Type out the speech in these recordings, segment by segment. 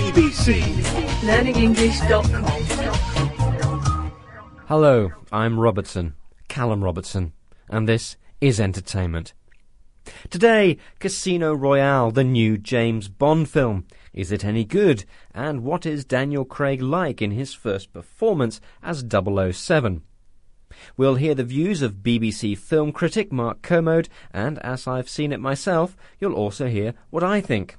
BBC learningenglish.com. Hello, I'm Robertson, Callum Robertson, and this is Entertainment. Today, Casino Royale, the new James Bond film. Is it any good? And what is Daniel Craig like in his first performance as 007? We'll hear the views of BBC film critic Mark Kermode, and as I've seen it myself, you'll also hear what I think.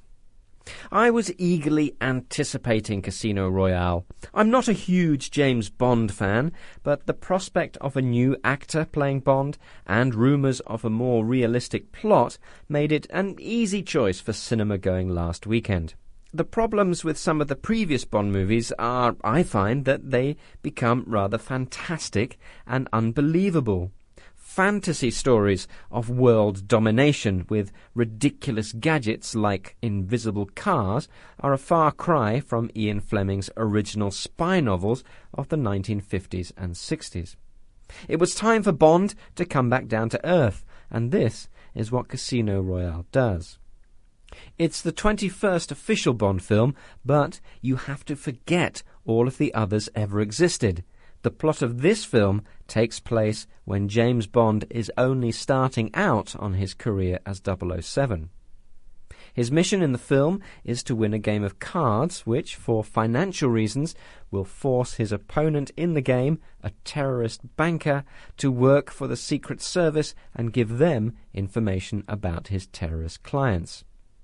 I was eagerly anticipating Casino Royale. I'm not a huge James Bond fan, but the prospect of a new actor playing Bond and rumours of a more realistic plot made it an easy choice for cinema going last weekend. The problems with some of the previous Bond movies are, I find, that they become rather fantastic and unbelievable. Fantasy stories of world domination with ridiculous gadgets like invisible cars are a far cry from Ian Fleming's original spy novels of the 1950s and 60s. It was time for Bond to come back down to earth, and this is what Casino Royale does. It's the 21st official Bond film, but you have to forget all of the others ever existed. The plot of this film takes place when James Bond is only starting out on his career as 007. His mission in the film is to win a game of cards which, for financial reasons, will force his opponent in the game, a terrorist banker, to work for the Secret Service and give them information about his terrorist clients.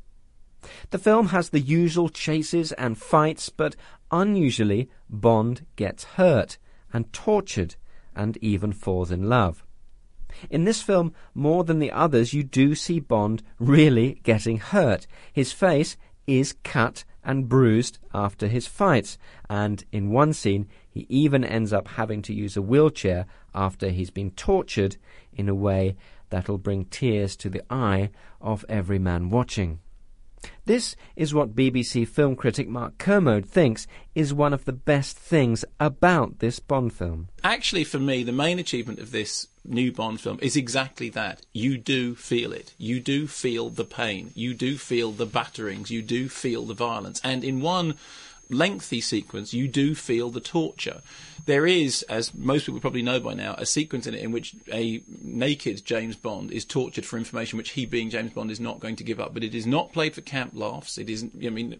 The film has the usual chases and fights, but unusually Bond gets hurt and tortured and even falls in love. In this film, more than the others, you do see Bond really getting hurt. His face is cut and bruised after his fights, and in one scene he even ends up having to use a wheelchair after he's been tortured in a way that'll bring tears to the eye of every man watching. This is what BBC film critic Mark Kermode thinks is one of the best things about this Bond film. Actually, for me, the main achievement of this new Bond film is exactly that. You do feel it. You do feel the pain. You do feel the batterings. You do feel the violence. And in one lengthy sequence, you do feel the torture. There is, as most people probably know by now, a sequence in it in which a naked James Bond is tortured for information which he, being James Bond, is not going to give up. But it is not played for camp laughs. It isn't,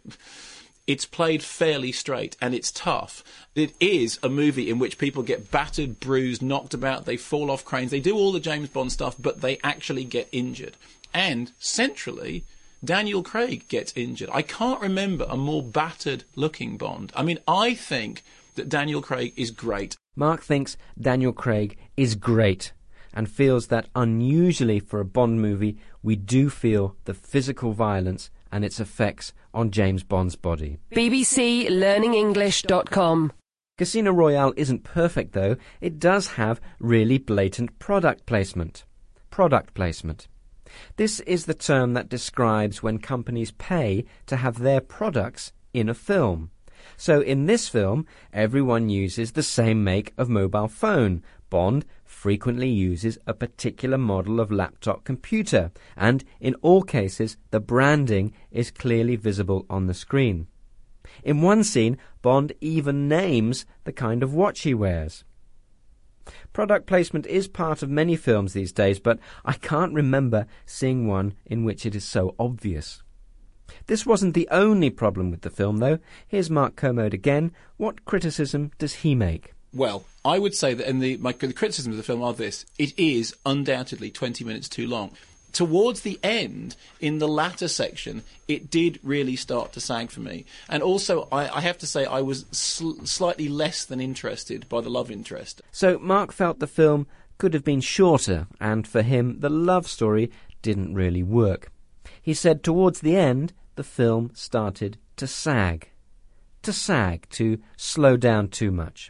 it's played fairly straight, and it's tough. It is a movie in which people get battered, bruised, knocked about, they fall off cranes, they do all the James Bond stuff, but they actually get injured. And, centrally, Daniel Craig gets injured. I can't remember a more battered-looking Bond. I think that Daniel Craig is great. Mark thinks Daniel Craig is great and feels that unusually for a Bond movie, we do feel the physical violence and its effects on James Bond's body. BBC learningenglish.com. Casino Royale isn't perfect, though. It does have really blatant product placement. Product placement. This is the term that describes when companies pay to have their products in a film. So in this film, everyone uses the same make of mobile phone. Bond frequently uses a particular model of laptop computer, and in all cases, the branding is clearly visible on the screen. In one scene, Bond even names the kind of watch he wears. Product placement is part of many films these days, but I can't remember seeing one in which it is so obvious. This wasn't the only problem with the film, though. Here's Mark Kermode again. What criticism does he make? Well, I would say that the criticisms of the film are this. It is undoubtedly 20 minutes too long. Towards the end, in the latter section, it did really start to sag for me. And also, I have to say, I was slightly less than interested by the love interest. So Mark felt the film could have been shorter, and for him, the love story didn't really work. He said towards the end, the film started to sag. To slow down too much.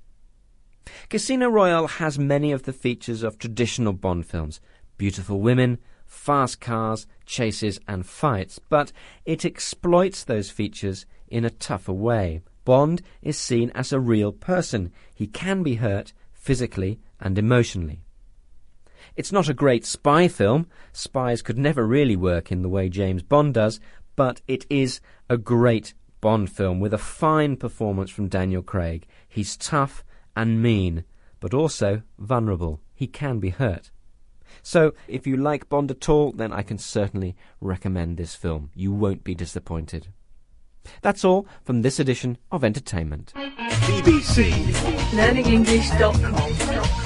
Casino Royale has many of the features of traditional Bond films. Beautiful women, fast cars, chases and fights, but it exploits those features in a tougher way. Bond is seen as a real person. He can be hurt physically and emotionally. It's not a great spy film. Spies could never really work in the way James Bond does, but it is a great Bond film with a fine performance from Daniel Craig. He's tough and mean, but also vulnerable. He can be hurt. So, if you like Bond at all, then I can certainly recommend this film. You won't be disappointed. That's all from this edition of Entertainment. BBC. LearningEnglish.com